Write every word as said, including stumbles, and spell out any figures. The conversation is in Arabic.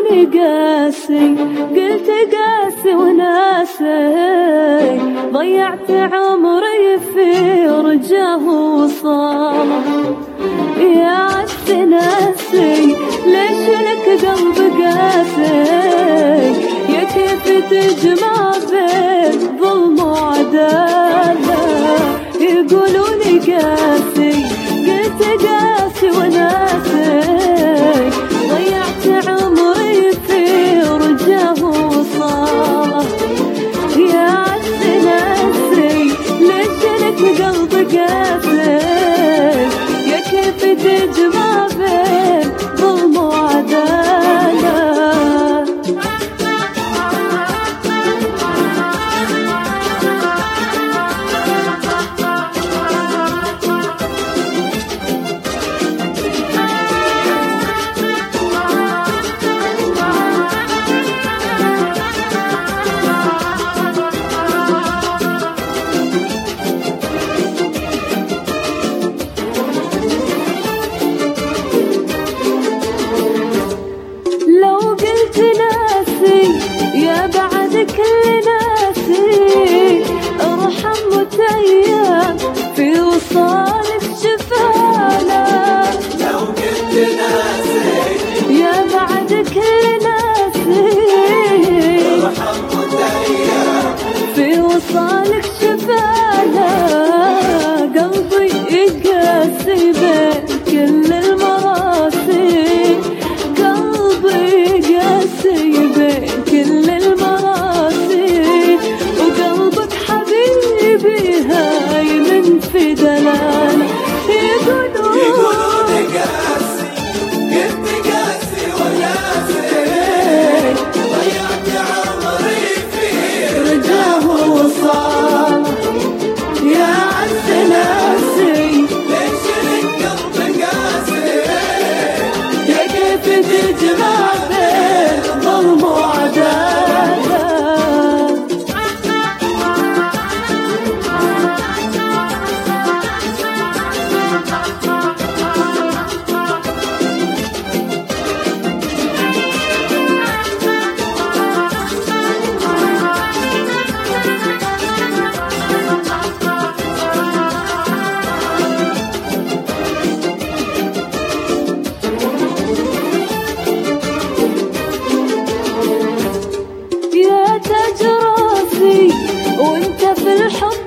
يقولوني قاسي، قلت قاسي وناسي، ضيعت عمري في رجاه وصاله. يا عز ناسي ليش لك قلب قاسي، يا كيف تجمع بين ظلم وعدالة. يقولوني قاسي قلت قاسي وناسي، ضيعت عمري في رجاه وصاله. يا عز ناسي ليش لك قلب قاسي، يا كيف تجمع بين ظلم وعدالة. يا بعد كل ناسي ارحم متيم في وصالك شفانا. لو كنت ناسي يا بعد كل ناسي ارحم متيم في وصالك شفانا. قلبي يقاسي بين كل المراسي، قلبي يقاسي بين كل المراسي، وقلبك حبيبي هاي من في دلالة. يقولون يقولون قاسي قلت قاسي وناسي، ضيعت عمري في رجاه وصال. يا عز ناسي ليش لك قلب قاسي، يا كيف تجمع بين ظلم وعدالة. يا تاج راسي وانت في الحب